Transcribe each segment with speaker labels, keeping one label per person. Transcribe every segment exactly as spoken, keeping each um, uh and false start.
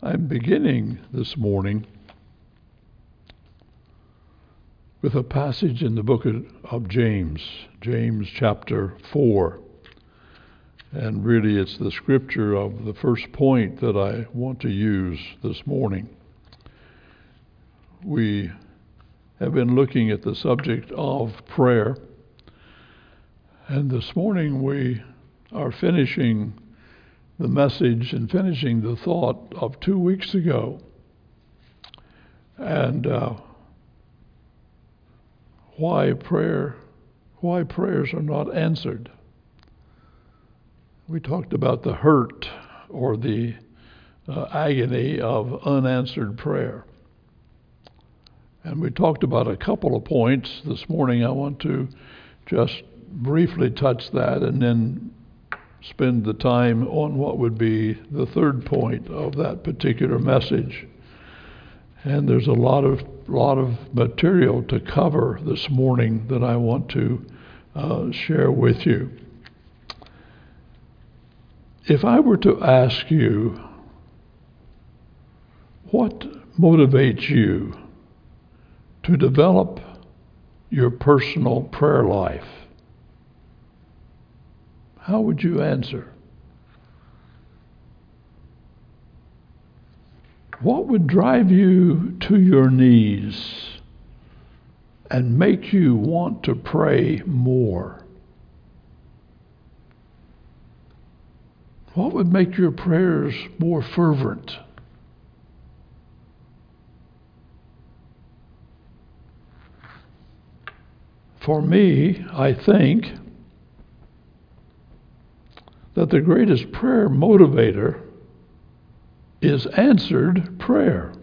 Speaker 1: I'm beginning this morning with a passage in the book of, of James, James chapter four. And really it's the scripture of the first point that I want to use this morning. We have been looking at the subject of prayer, and this morning we are finishing the message and finishing the thought of two weeks ago. And uh, why prayer, why prayers are not answered. We talked about the hurt or the uh, agony of unanswered prayer. And we talked about a couple of points. This morning I want to just briefly touch that and then spend the time on what would be the third point of that particular message. And there's a lot of lot of material to cover this morning that I want to uh, share with you. If I were to ask you, what motivates you to develop your personal prayer life, how would you answer? What would drive you to your knees and make you want to pray more? What would make your prayers more fervent? For me, I think that the greatest prayer motivator is answered prayer.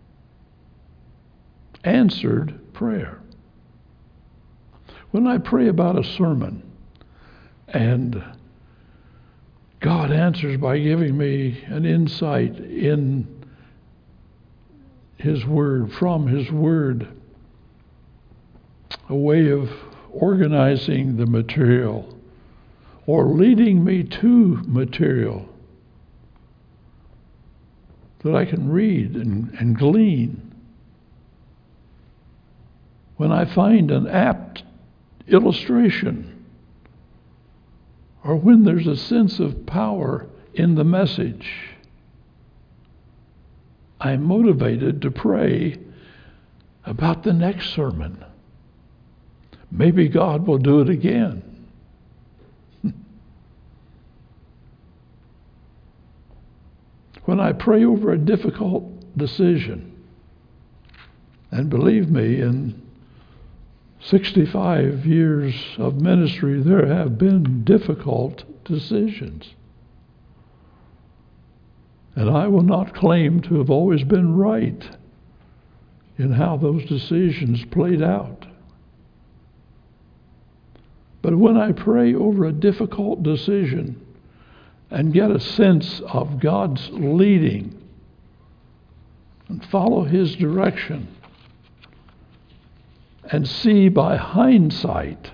Speaker 1: Answered prayer. When I pray about a sermon and God answers by giving me an insight in His Word, from His Word, a way of organizing the material, or leading me to material that I can read and, and glean. When I find an apt illustration, or when there's a sense of power in the message, I'm motivated to pray about the next sermon. Maybe God will do it again. When I pray over a difficult decision, and believe me, in sixty-five years of ministry, there have been difficult decisions. And I will not claim to have always been right in how those decisions played out. But when I pray over a difficult decision and get a sense of God's leading and follow His direction and see by hindsight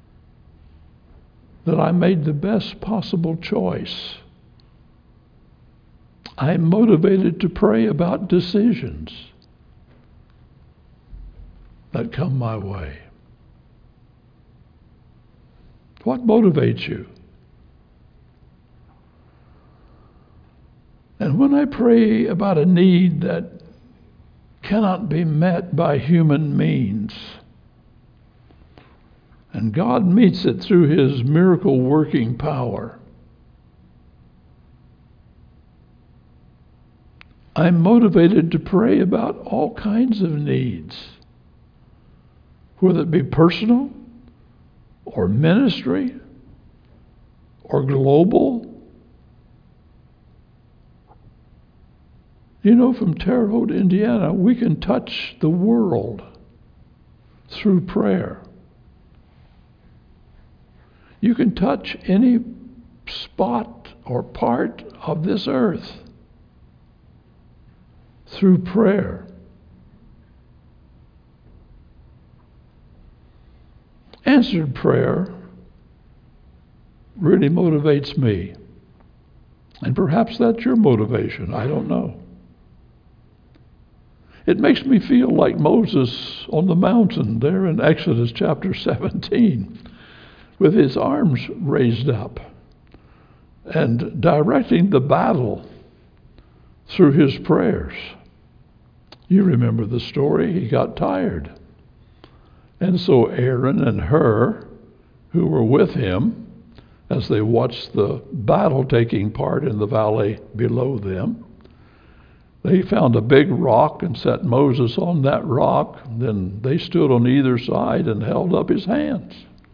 Speaker 1: that I made the best possible choice, I'm motivated to pray about decisions that come my way. What motivates you? And when I pray about a need that cannot be met by human means, and God meets it through His miracle working power, I'm motivated to pray about all kinds of needs, whether it be personal or ministry or global. You know, from Terre Haute, Indiana, we can touch the world through prayer. You can touch any spot or part of this earth through prayer. Answered prayer really motivates me. And perhaps that's your motivation. I don't know. It makes me feel like Moses on the mountain there in Exodus chapter seventeen, with his arms raised up and directing the battle through his prayers. You remember the story. He got tired. And so Aaron and Hur, who were with him as they watched the battle taking part in the valley below them, they found a big rock and set Moses on that rock. Then they stood on either side and held up his hands.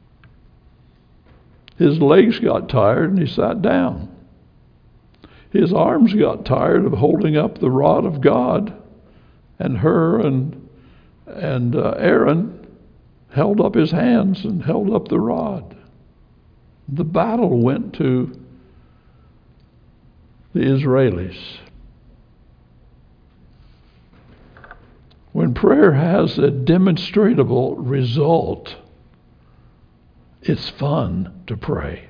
Speaker 1: His legs got tired and he sat down. His arms got tired of holding up the rod of God, and Hur and, and uh, Aaron held up his hands and held up the rod. The battle went to the Israelis. When prayer has a demonstrable result, it's fun to pray.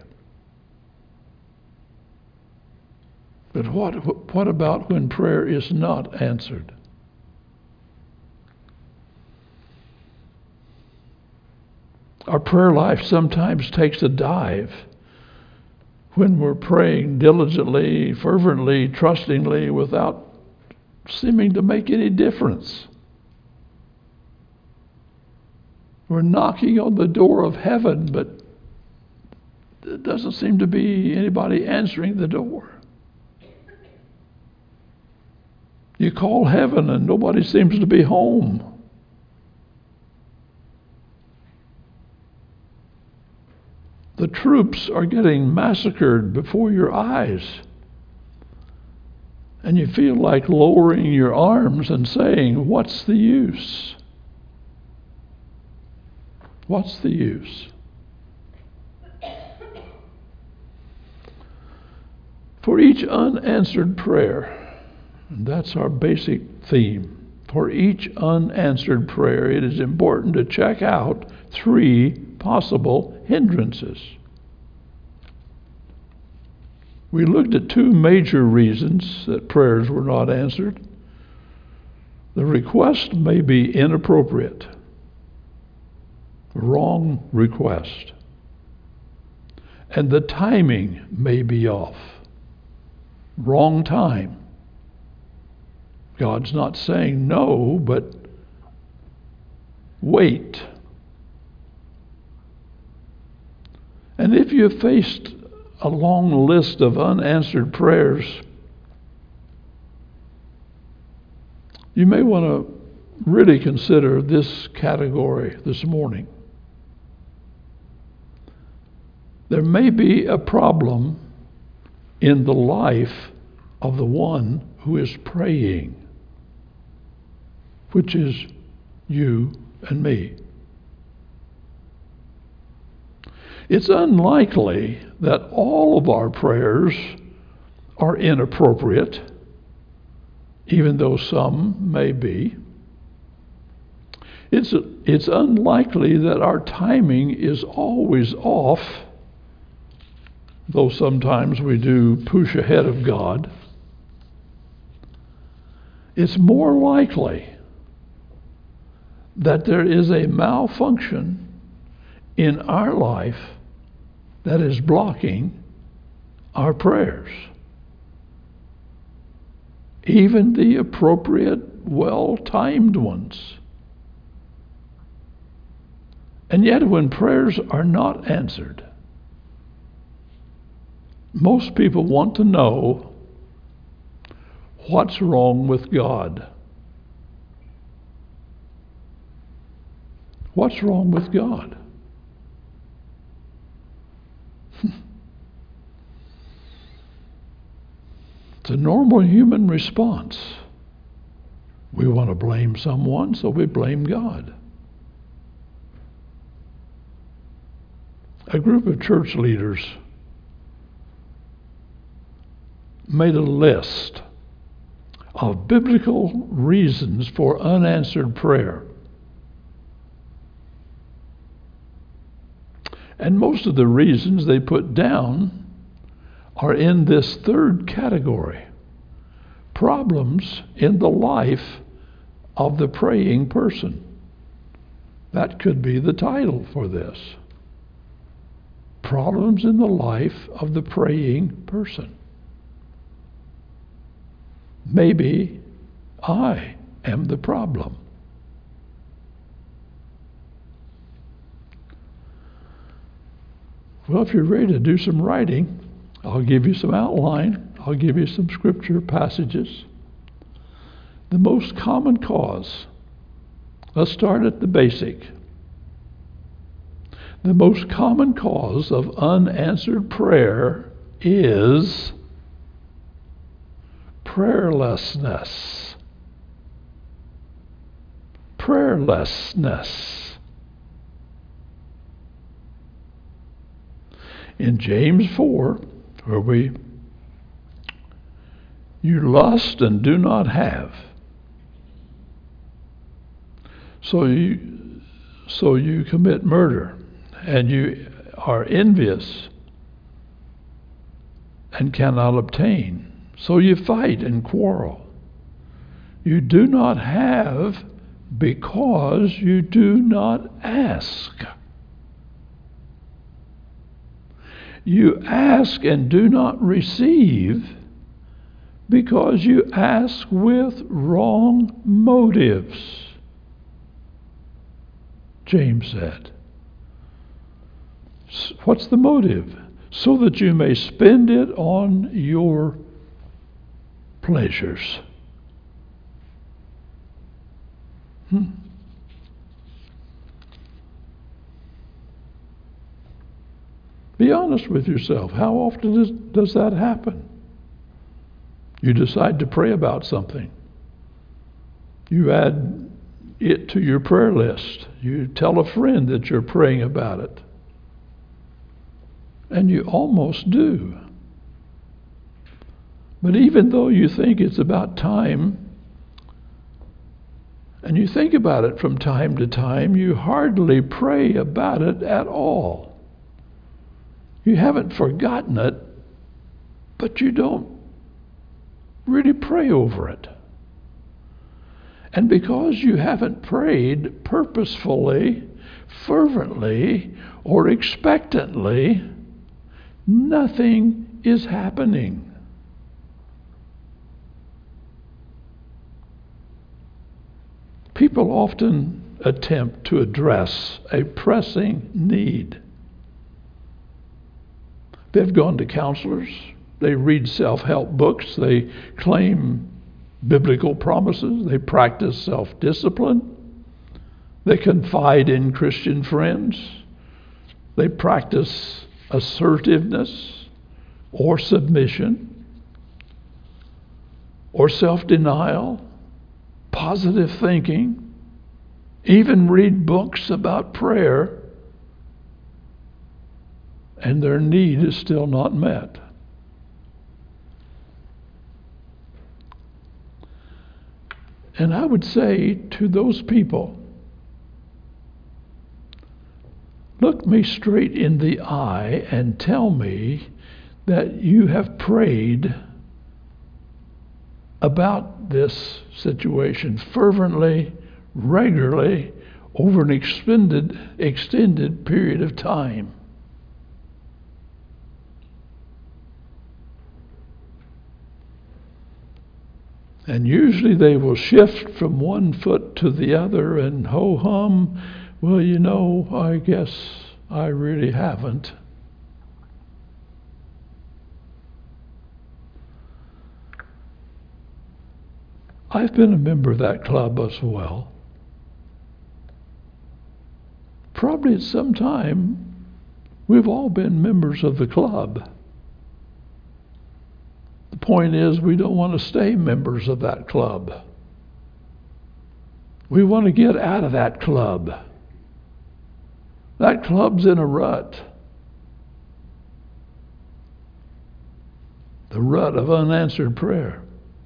Speaker 1: But what, what about when prayer is not answered? Our prayer life sometimes takes a dive when we're praying diligently, fervently, trustingly, without seeming to make any difference. We're knocking on the door of heaven, but there doesn't seem to be anybody answering the door. You call heaven and nobody seems to be home. The troops are getting massacred before your eyes. And you feel like lowering your arms and saying, what's the use? What's the use? For each unanswered prayer, and that's our basic theme, for each unanswered prayer, it is important to check out three possible hindrances. We looked at two major reasons that prayers were not answered. The request may be inappropriate, wrong request, and the timing may be off, wrong time. God's not saying no, but wait. And if you've faced a long list of unanswered prayers, you may want to really consider this category this morning. There may be a problem in the life of the one who is praying, which is you and me. It's unlikely that all of our prayers are inappropriate, even though some may be. It's, it's unlikely that our timing is always off, though sometimes we do push ahead of God. It's more likely that there is a malfunction in our life that is blocking our prayers, even the appropriate, well-timed ones. And yet when prayers are not answered, most people want to know what's wrong with God. What's wrong with God? It's a normal human response. We want to blame someone, so we blame God. A group of church leaders made a list of biblical reasons for unanswered prayer. And most of the reasons they put down are in this third category: problems in the life of the praying person. That could be the title for this. Problems in the life of the praying person. Maybe I am the problem. Well, if you're ready to do some writing, I'll give you some outline. I'll give you some scripture passages. The most common cause. Let's start at the basic. The most common cause of unanswered prayer is prayerlessness. Prayerlessness. In James four, where we, you lust and do not have. So you, so you commit murder, and you are envious and cannot obtain. So you fight and quarrel. You do not have because you do not ask. You ask and do not receive because you ask with wrong motives, James said. What's the motive? So that you may spend it on your pleasures. Hmm. Be honest with yourself. How often does, does that happen? You decide to pray about something. You add it to your prayer list. You tell a friend that you're praying about it. And you almost do. But even though you think it's about time, and you think about it from time to time, you hardly pray about it at all. You haven't forgotten it, but you don't really pray over it. And because you haven't prayed purposefully, fervently, or expectantly, nothing is happening. People often attempt to address a pressing need. They've gone to counselors, they read self-help books, they claim biblical promises, they practice self-discipline, they confide in Christian friends, they practice assertiveness or submission or self-denial, positive thinking, even read books about prayer, and their need is still not met. And I would say to those people, look me straight in the eye and tell me that you have prayed about this situation fervently, regularly, over an extended, extended period of time. And usually they will shift from one foot to the other and ho-hum, well, you know, I guess I really haven't. I've been a member of that club as well. Probably at some time, we've all been members of the club. The point is, we don't want to stay members of that club. We want to get out of that club. That club's in a rut. The rut of unanswered prayer.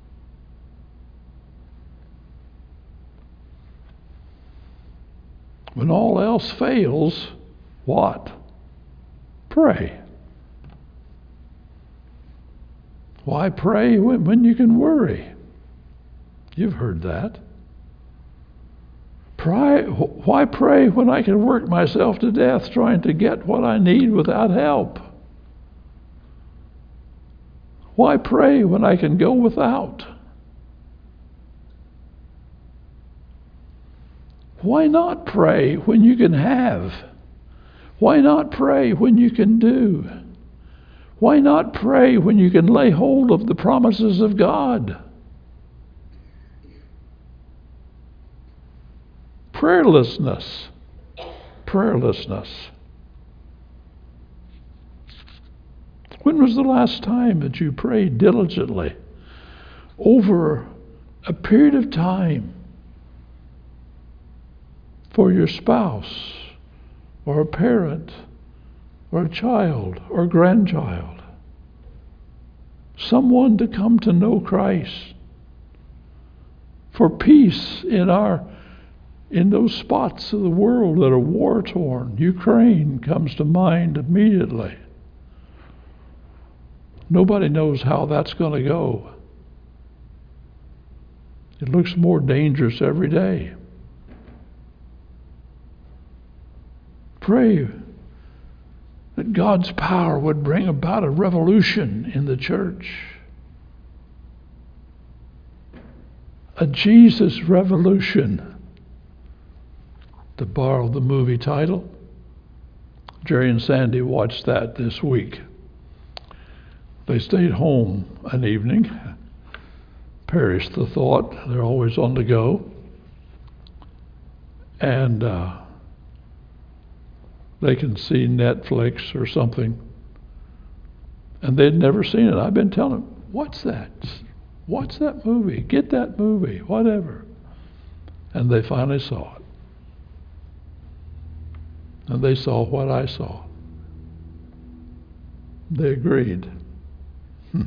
Speaker 1: When all else fails, what? Pray. Why pray when, when you can worry? You've heard that. Pray, why pray when I can work myself to death trying to get what I need without help? Why pray when I can go without? Why not pray when you can have? Why not pray when you can do? Why not pray when you can lay hold of the promises of God? Prayerlessness. Prayerlessness. When was the last time that you prayed diligently over a period of time for your spouse or a parent or a child or grandchild? Someone to come to know Christ. For peace in our in those spots of the world that are war-torn. Ukraine comes to mind immediately. Nobody knows how that's going to go. It looks more dangerous every day. Pray that God's power would bring about a revolution in the church. A Jesus revolution, to borrow the movie title. Jerry and Sandy watched that this week. They stayed home an evening. Perished the thought. They're always on the go. And uh, they can see Netflix or something. And they'd never seen it. I've been telling them, what's that? What's that movie? Get that movie, whatever. And they finally saw it. And they saw what I saw. They agreed. Hmm.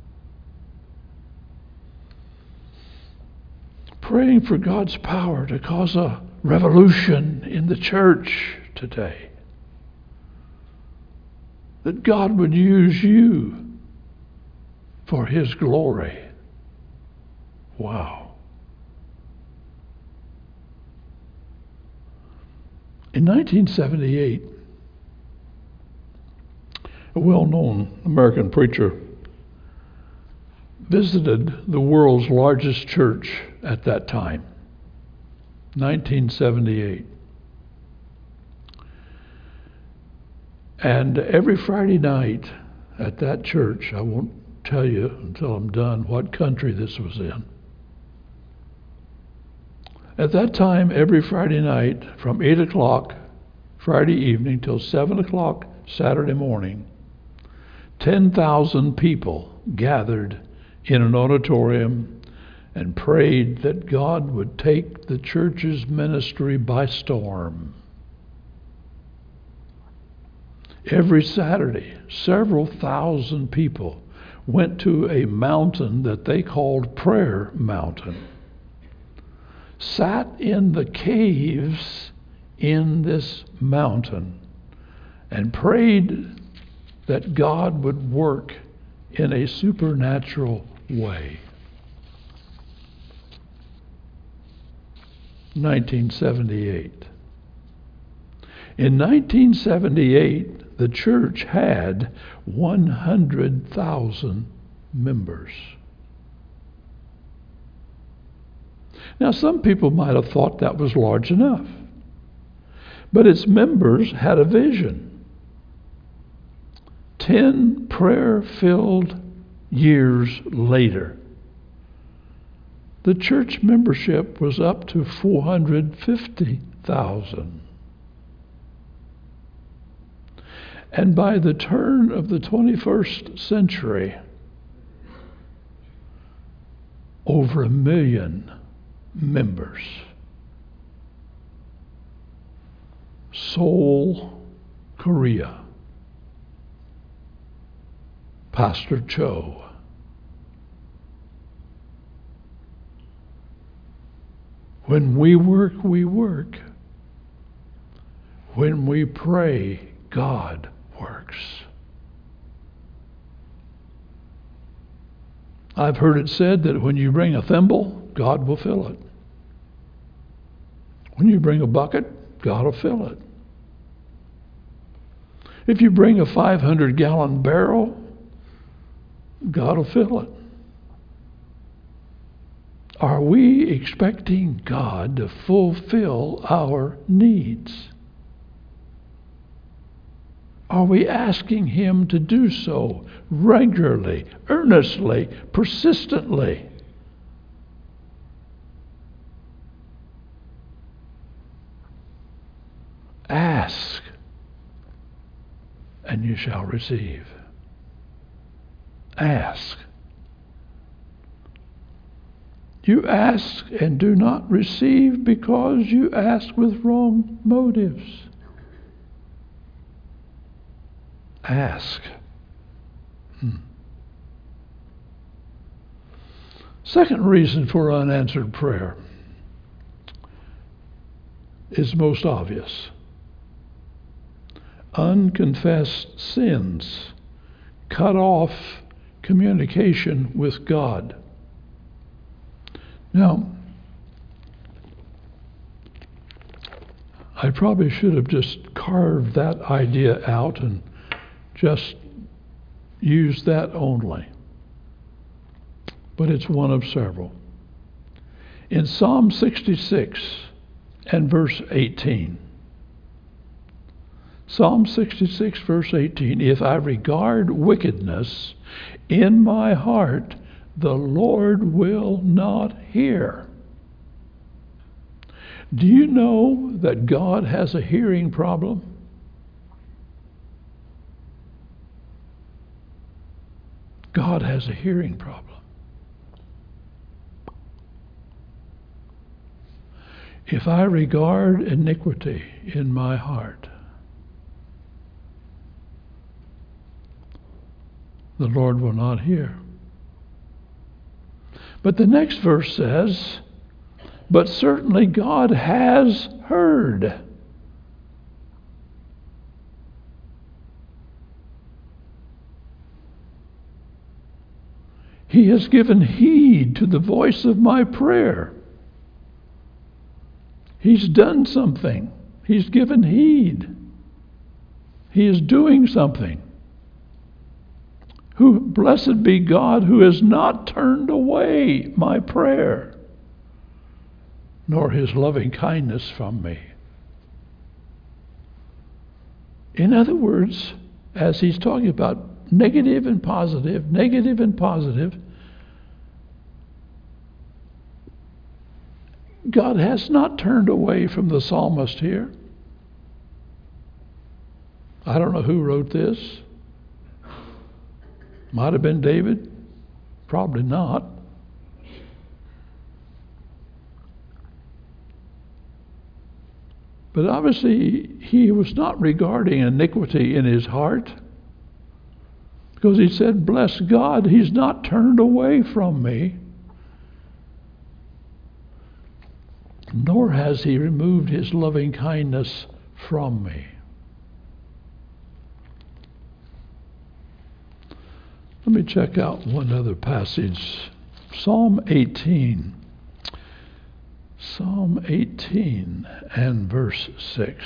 Speaker 1: Praying for God's power to cause a revolution in the church today. That God would use you for His glory. Wow. In nineteen seventy-eight, a well-known American preacher visited the world's largest church at that time, nineteen seventy-eight. And every Friday night at that church, I won't tell you until I'm done what country this was in. At that time, every Friday night from eight o'clock Friday evening till seven o'clock Saturday morning, ten thousand people gathered in an auditorium and prayed that God would take the church's ministry by storm. Every Saturday, several thousand people went to a mountain that they called Prayer Mountain, sat in the caves in this mountain, and prayed that God would work in a supernatural way. nineteen seventy-eight. In nineteen seventy-eight, the church had one hundred thousand members. Now, some people might have thought that was large enough, but its members had a vision. Ten prayer-filled years later, the church membership was up to four hundred fifty thousand. And by the turn of the twenty-first century, over a million members. Seoul, Korea. Pastor Cho. When we work, we work. When we pray, God works. I've heard it said that when you bring a thimble, God will fill it. When you bring a bucket, God will fill it. If you bring a five hundred gallon barrel, God will fill it. Are we expecting God to fulfill our needs? Are we asking Him to do so regularly, earnestly, persistently? Ask, and you shall receive. Ask. You ask and do not receive because you ask with wrong motives. Ask. Hmm. Second reason for unanswered prayer is most obvious. Unconfessed sins cut off communication with God. Now, I probably should have just carved that idea out and just used that only. But it's one of several. In Psalm sixty-six and verse eighteen, Psalm sixty-six, verse eighteen, if I regard wickedness in my heart, the Lord will not hear. Do you know that God has a hearing problem? God has a hearing problem. If I regard iniquity in my heart, the Lord will not hear. But the next verse says, but certainly God has heard. He has given heed to the voice of my prayer. He's done something. He's given heed. He is doing something. Who, blessed be God who has not turned away my prayer, nor his loving kindness from me. In other words, as he's talking about negative and positive, negative and positive, God has not turned away from the psalmist here. I don't know who wrote this. Might have been David. Probably not. But obviously, he was not regarding iniquity in his heart, because he said, bless God, he's not turned away from me, nor has he removed his loving kindness from me. Let me check out one other passage. Psalm eighteen. Psalm eighteen and verse six.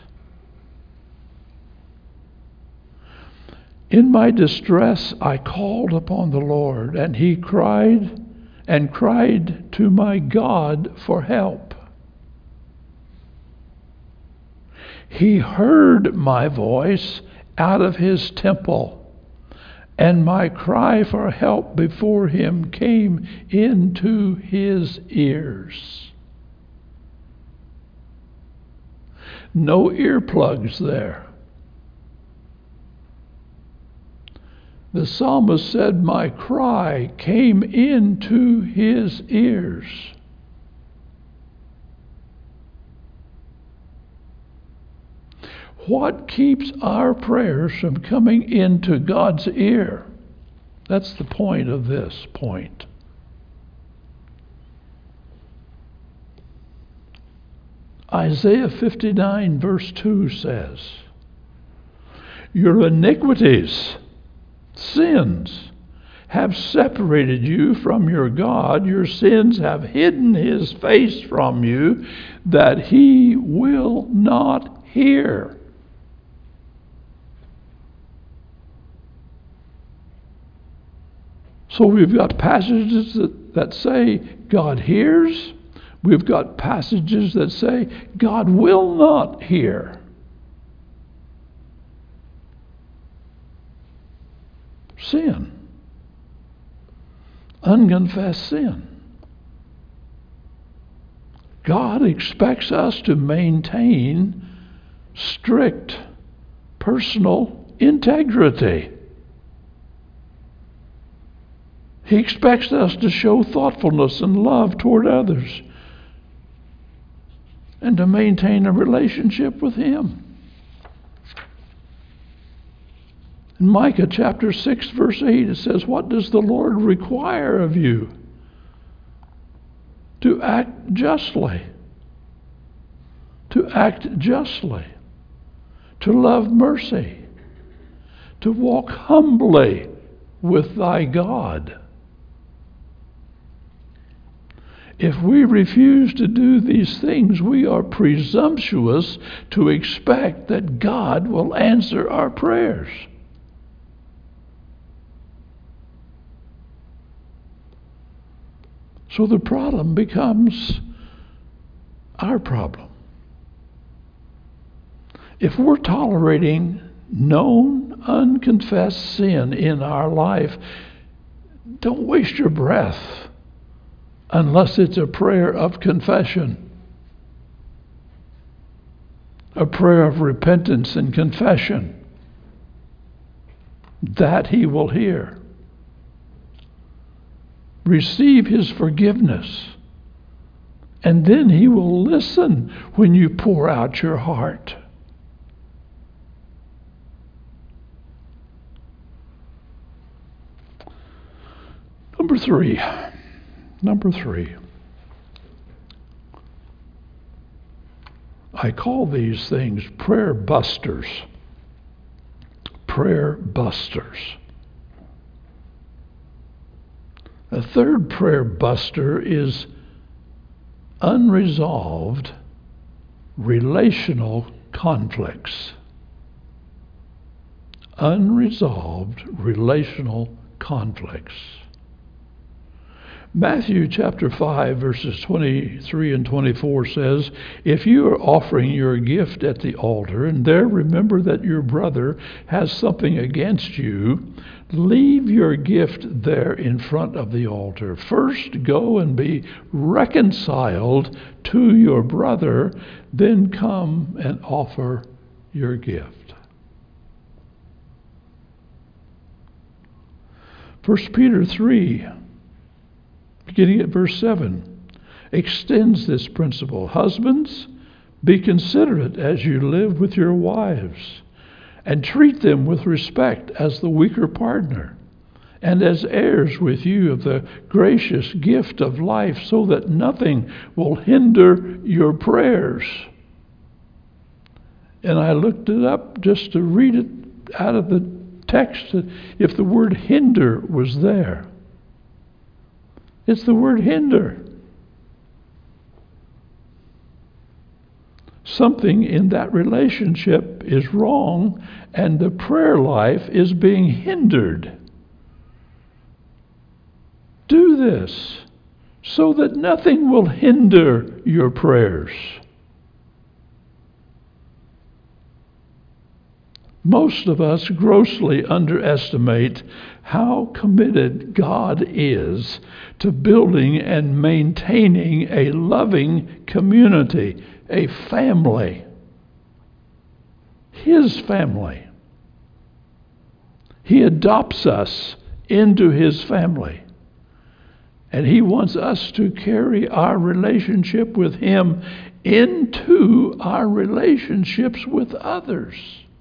Speaker 1: In my distress I called upon the Lord, and he cried and cried to my God for help. He heard my voice out of his temple, and my cry for help before him came into his ears. No earplugs there. The psalmist said, my cry came into his ears. What keeps our prayers from coming into God's ear? That's the point of this point. Isaiah fifty-nine verse two says, your iniquities, sins, have separated you from your God. Your sins have hidden his face from you, that he will not hear. So we've got passages that, that say God hears. We've got passages that say God will not hear. Sin. Unconfessed sin. God expects us to maintain strict personal integrity. He expects us to show thoughtfulness and love toward others and to maintain a relationship with him. In Micah chapter six, verse eight, it says, "What does the Lord require of you? To act justly. To act justly. To love mercy. To walk humbly with thy God." If we refuse to do these things, we are presumptuous to expect that God will answer our prayers. So the problem becomes our problem. If we're tolerating known, unconfessed sin in our life, don't waste your breath unless it's a prayer of confession, a prayer of repentance and confession. That he will hear. Receive his forgiveness, and then he will listen when you pour out your heart. Number three. Number three. I call these things prayer busters. Prayer busters. A third prayer buster is unresolved relational conflicts. Unresolved relational conflicts. Matthew chapter five, verses twenty-three and twenty-four says, "If you are offering your gift at the altar, and there remember that your brother has something against you, leave your gift there in front of the altar. First go and be reconciled to your brother, then come and offer your gift." First Peter three, beginning at verse seven, extends this principle. "Husbands, be considerate as you live with your wives, and treat them with respect as the weaker partner, and as heirs with you of the gracious gift of life, so that nothing will hinder your prayers." And I looked it up just to read it out of the text, if the word hinder was there. It's the word hinder. Something in that relationship is wrong, and the prayer life is being hindered. Do this so that nothing will hinder your prayers. Most of us grossly underestimate how committed God is to building and maintaining a loving community, a family, his family. He adopts us into his family, and he wants us to carry our relationship with him into our relationships with others.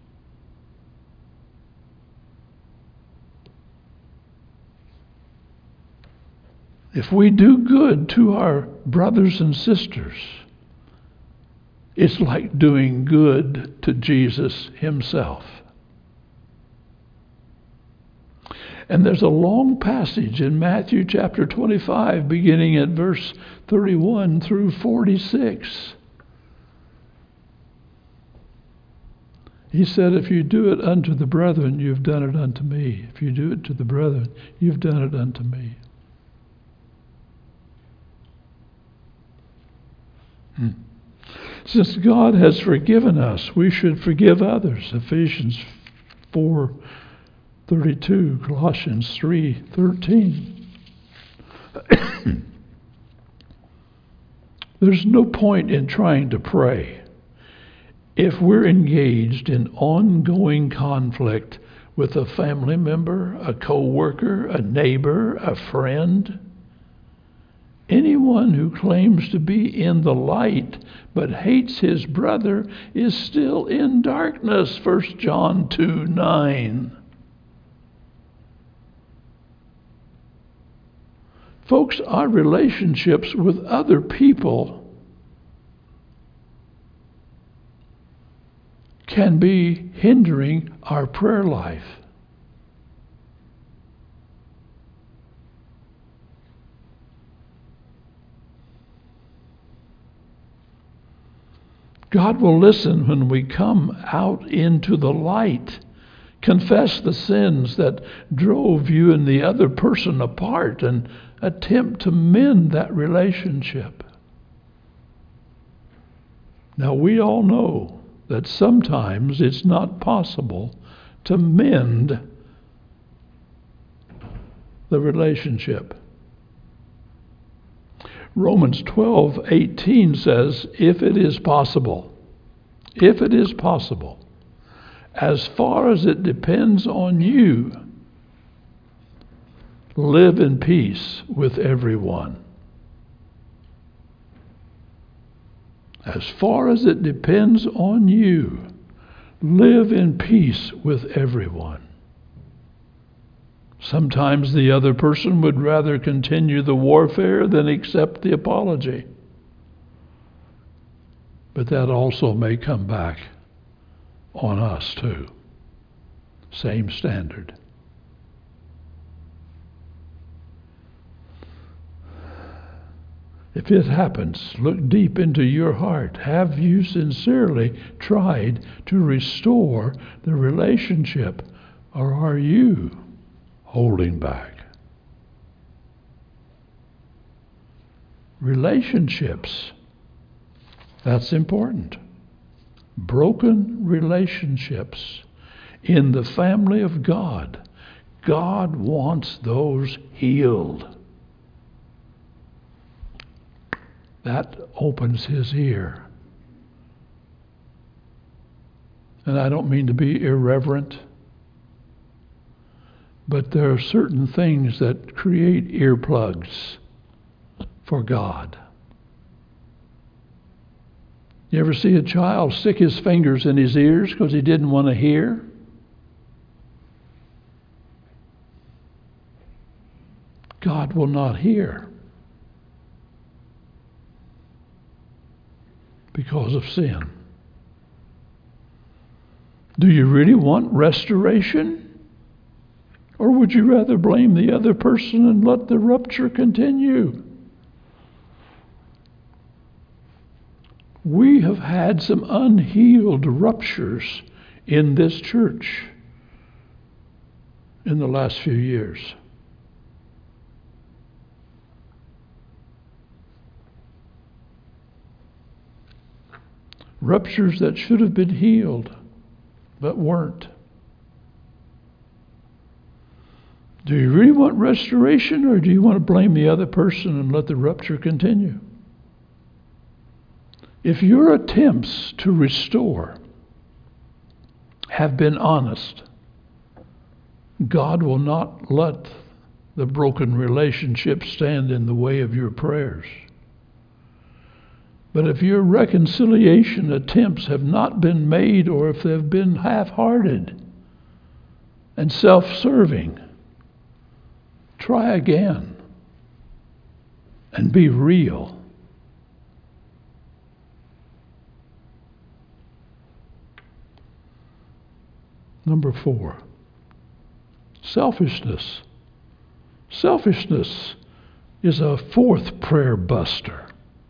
Speaker 1: If we do good to our brothers and sisters, it's like doing good to Jesus himself. And there's a long passage in Matthew chapter twenty-five, beginning at verse thirty-one through forty-six. He said, if you do it unto the brethren, you've done it unto me. If you do it to the brethren, you've done it unto me. Hmm. Since God has forgiven us, we should forgive others. Ephesians four thirty-two, Colossians three thirteen. There's no point in trying to pray if we're engaged in ongoing conflict with a family member, a co-worker, a neighbor, a friend. Anyone who claims to be in the light but hates his brother is still in darkness, First John two nine. Folks, our relationships with other people can be hindering our prayer life. God will listen when we come out into the light, confess the sins that drove you and the other person apart, and attempt to mend that relationship. Now, we all know that sometimes it's not possible to mend the relationship. Romans twelve eighteen says, if it is possible, if it is possible, as far as it depends on you, live in peace with everyone. As far as it depends on you, live in peace with everyone. Sometimes the other person would rather continue the warfare than accept the apology. But that also may come back on us too. Same standard. If it happens, look deep into your heart. Have you sincerely tried to restore the relationship, or are you holding back? Relationships, that's important. Broken relationships in the family of God, God wants those healed. That opens his ear. And I don't mean to be irreverent, but there are certain things that create earplugs for God. You ever see a child stick his fingers in his ears because he didn't want to hear? God will not hear because of sin. Do you really want restoration? Or would you rather blame the other person and let the rupture continue? We have had some unhealed ruptures in this church in the last few years. Ruptures that should have been healed, but weren't. Do you really want restoration, or do you want to blame the other person and let the rupture continue? If your attempts to restore have been honest, God will not let the broken relationship stand in the way of your prayers. But if your reconciliation attempts have not been made, or if they've been half-hearted and self-serving, try again and be real. Number four, Selfishness. Selfishness is a fourth prayer buster.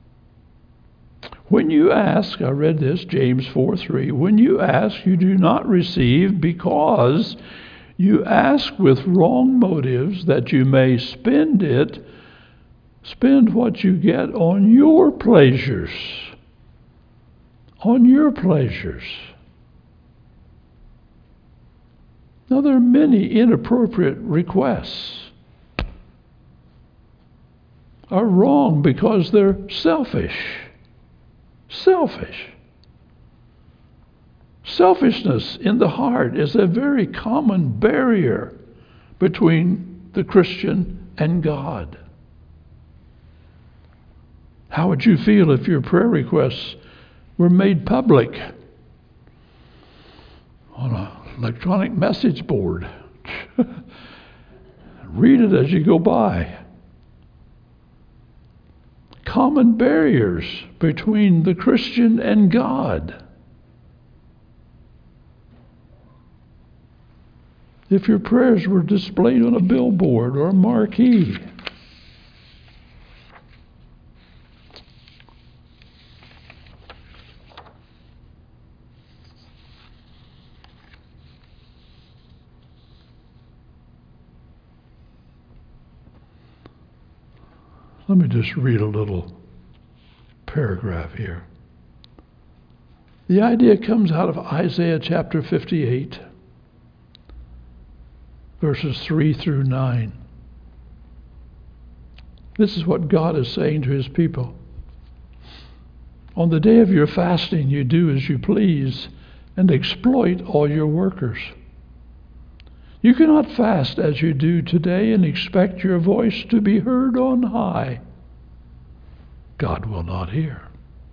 Speaker 1: When you ask, I read this, James four three, when you ask, you do not receive because you ask with wrong motives, that you may spend it, spend what you get on your pleasures. On your pleasures. Now, there are many inappropriate requests are wrong because they're selfish. Selfish. Selfishness in the heart is a very common barrier between the Christian and God. How would you feel if your prayer requests were made public on an electronic message board? Read it as you go by. Common barriers between the Christian and God. If your prayers were displayed on a billboard or a marquee, let me just read a little paragraph here. The idea comes out of Isaiah chapter fifty-eight, verses three through nine. This is what God is saying to his people. On the day of your fasting, you do as you please and exploit all your workers. You cannot fast as you do today and expect your voice to be heard on high. God will not hear.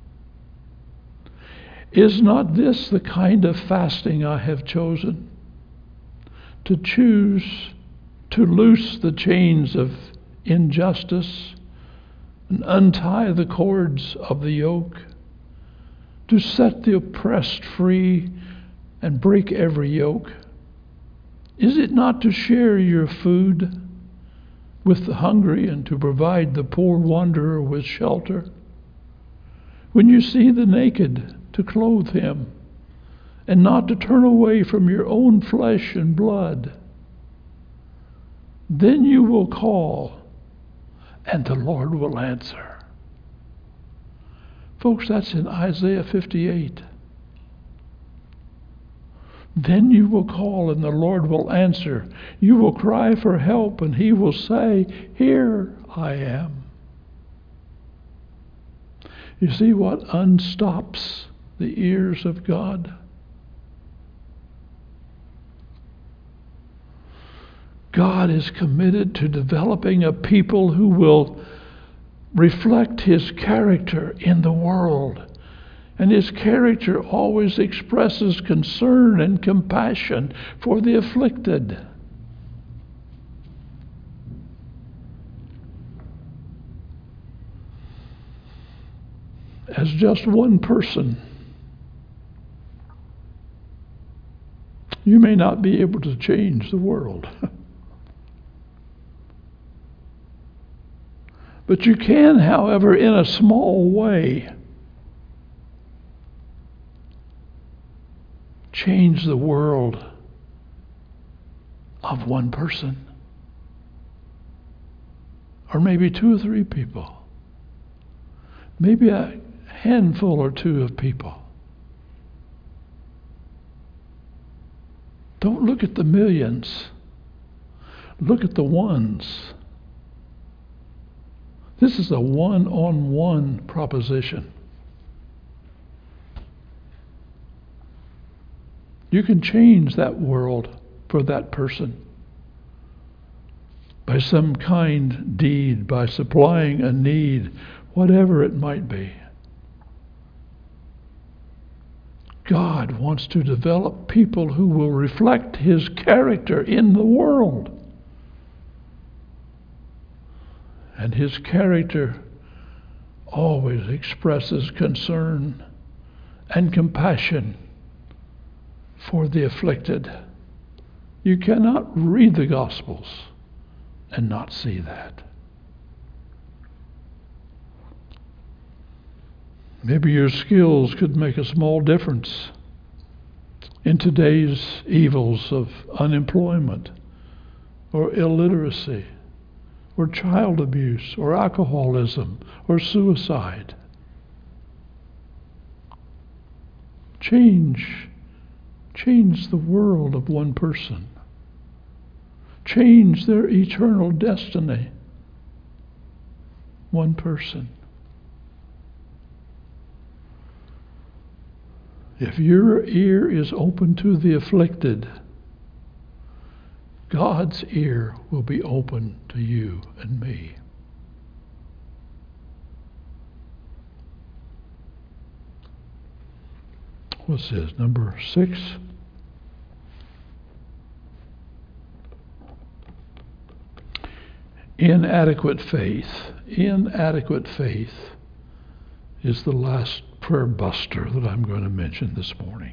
Speaker 1: Is not this the kind of fasting I have chosen? To choose to loose the chains of injustice and untie the cords of the yoke, to set the oppressed free and break every yoke? Is it not to share your food with the hungry and to provide the poor wanderer with shelter? When you see the naked, to clothe him, and not to turn away from your own flesh and blood? Then you will call, and the Lord will answer. Folks, that's in Isaiah fifty-eight. Then you will call, and the Lord will answer. You will cry for help, and he will say, here I am. You see what unstops the ears of God? God is committed to developing a people who will reflect his character in the world. And his character always expresses concern and compassion for the afflicted. As just one person, you may not be able to change the world. But you can, however, in a small way, change the world of one person. Or maybe two or three people. Maybe a handful or two of people. Don't look at the millions. Look at the ones. This is a one-on-one proposition. You can change that world for that person by some kind deed, by supplying a need, whatever it might be. God wants to develop people who will reflect his character in the world. And his character always expresses concern and compassion for the afflicted You cannot read the Gospels and not see that. Maybe your skills could make a small difference in today's evils of unemployment or illiteracy or child abuse or alcoholism or suicide. Change, change the world of one person. Change their eternal destiny. One person. If your ear is open to the afflicted, God's ear will be open to you and me. What's this? Number six? Inadequate faith. Inadequate faith is the last prayer buster that I'm going to mention this morning.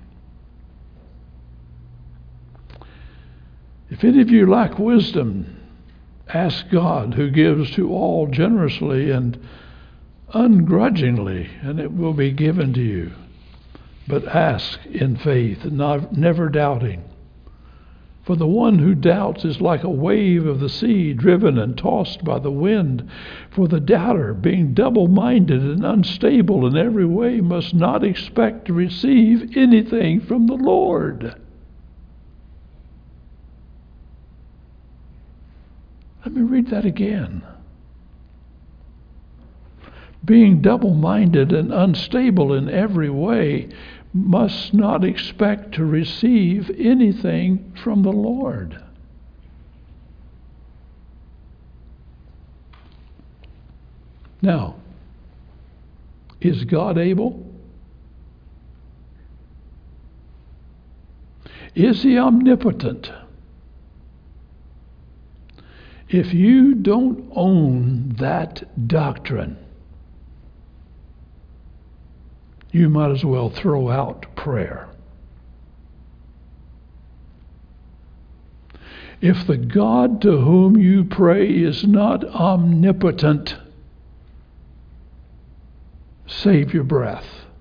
Speaker 1: If any of you lack wisdom, ask God, who gives to all generously and ungrudgingly, and it will be given to you. But ask in faith, not, never doubting. For the one who doubts is like a wave of the sea, driven and tossed by the wind. For the doubter, being double-minded and unstable in every way, must not expect to receive anything from the Lord. Let me read that again. Being double-minded and unstable in every way, must not expect to receive anything from the Lord. Now, is God able? Is He omnipotent? If you don't own that doctrine, you might as well throw out prayer. If the God to whom you pray is not omnipotent, save your breath.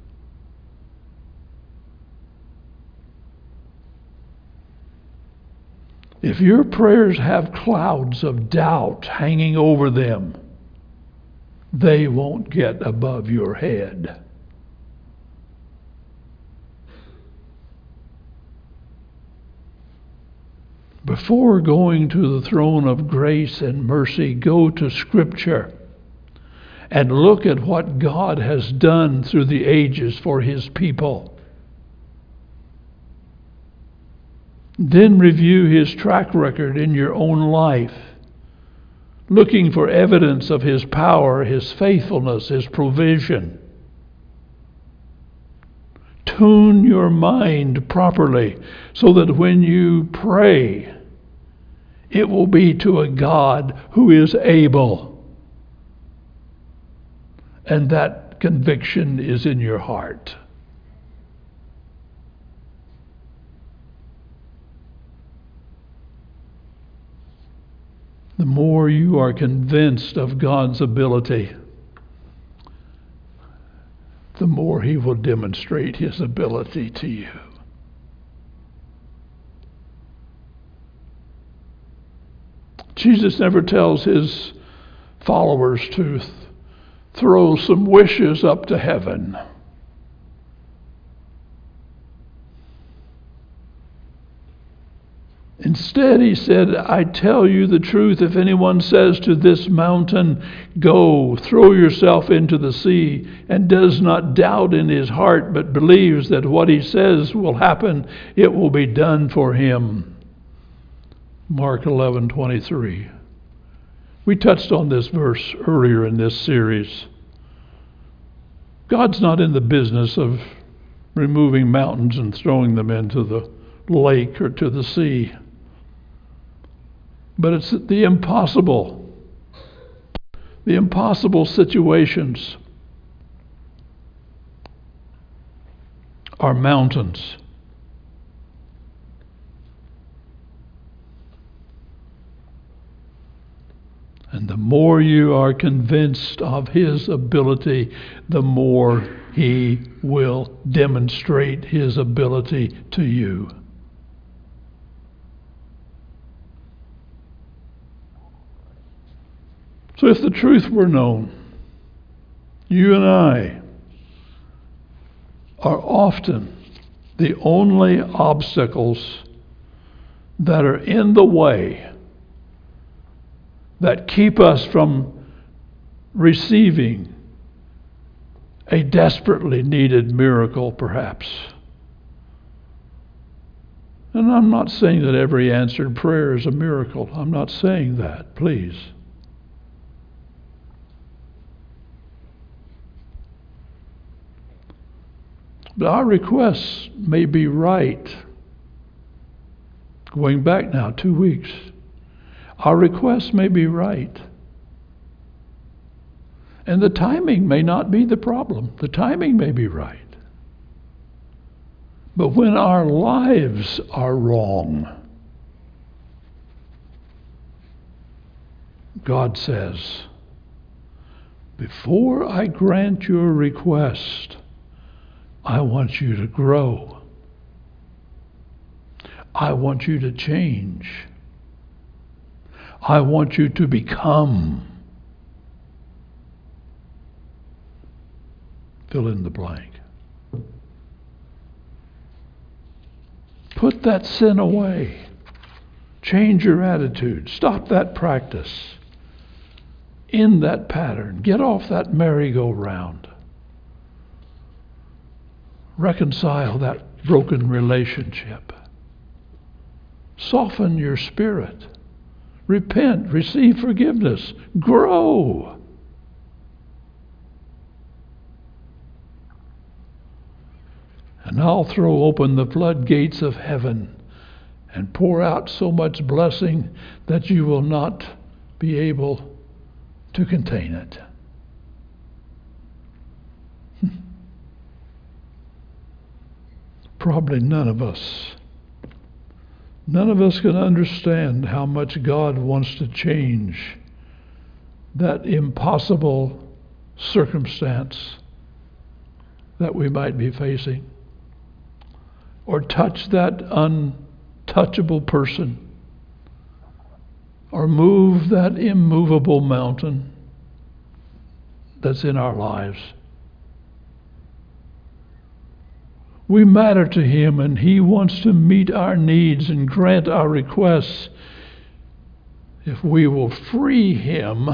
Speaker 1: If your prayers have clouds of doubt hanging over them, they won't get above your head. Before going to the throne of grace and mercy, go to Scripture and look at what God has done through the ages for His people. Then review His track record in your own life, looking for evidence of His power, His faithfulness, His provision. Tune your mind properly so that when you pray, it will be to a God who is able. And that conviction is in your heart. The more you are convinced of God's ability, the more He will demonstrate His ability to you. Jesus never tells His followers to th- throw some wishes up to heaven. Instead, He said, I tell you the truth, if anyone says to this mountain, go, throw yourself into the sea, and does not doubt in his heart, but believes that what he says will happen, it will be done for him. Mark eleven twenty-three. We touched on this verse earlier in this series. God's not in the business of removing mountains and throwing them into the lake or to the sea. But it's the impossible, the impossible situations are mountains. And the more you are convinced of His ability, the more He will demonstrate His ability to you. So if the truth were known, you and I are often the only obstacles that are in the way that keep us from receiving a desperately needed miracle, perhaps. And I'm not saying that every answered prayer is a miracle. I'm not saying that, please. But our requests may be right. Going back now two weeks, our requests may be right. And the timing may not be the problem. The timing may be right. But when our lives are wrong, God says, before I grant your request, I want you to grow. I want you to change. I want you to become. Fill in the blank. Put that sin away. Change your attitude. Stop that practice. End that pattern. Get off that merry-go-round. Reconcile that broken relationship. Soften your spirit. Repent. Receive forgiveness. Grow. And I'll throw open the floodgates of heaven and pour out so much blessing that you will not be able to contain it. Probably none of us, none of us can understand how much God wants to change that impossible circumstance that we might be facing, or touch that untouchable person, or move that immovable mountain that's in our lives. We matter to Him, and He wants to meet our needs and grant our requests if we will free Him.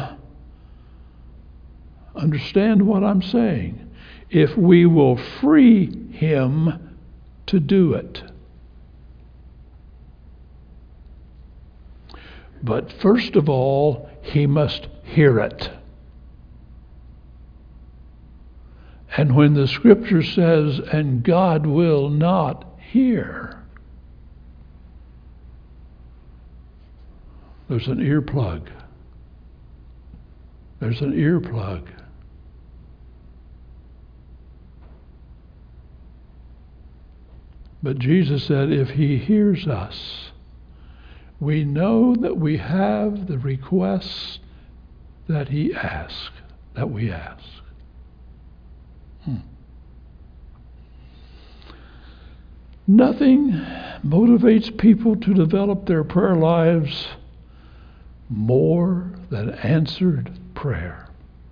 Speaker 1: Understand what I'm saying. If we will free Him to do it. But first of all, He must hear it. And when the Scripture says, and God will not hear, there's an earplug. There's an earplug. But Jesus said, if He hears us, we know that we have the requests that He asks, that we ask. Hmm. Nothing motivates people to develop their prayer lives more than answered prayer.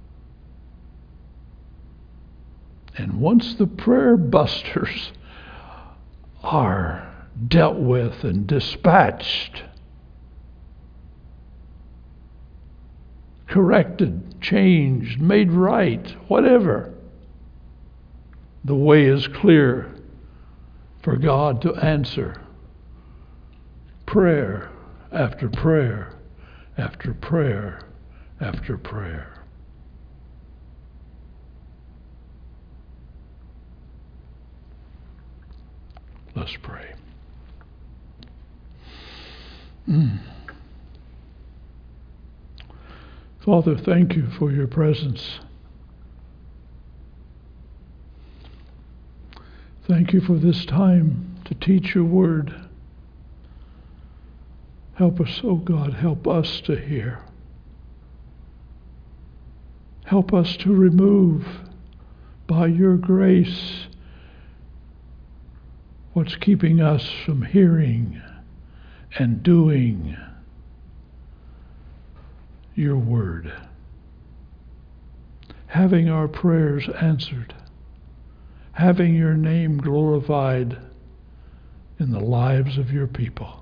Speaker 1: And once the prayer busters are dealt with and dispatched, corrected, changed, made right, whatever, the way is clear for God to answer prayer after prayer after prayer after prayer. Let's pray. Mm. Father, thank you for your presence. Thank you for this time to teach your word. Help us, oh God, help us to hear. Help us to remove, by your grace, what's keeping us from hearing and doing your word, having our prayers answered, having your name glorified in the lives of your people.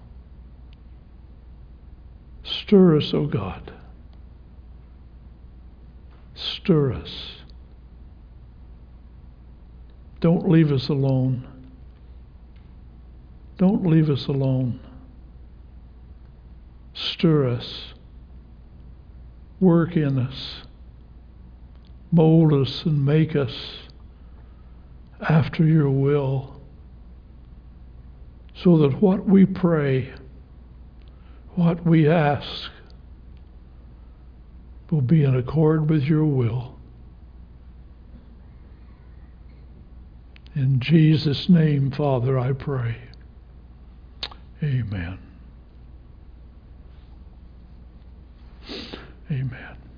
Speaker 1: Stir us, O God. Stir us. Don't leave us alone. Don't leave us alone. Stir us. Work in us. Mold us and make us after your will, so that what we pray, what we ask, will be in accord with your will. In Jesus' name, Father, I pray. Amen. Amen.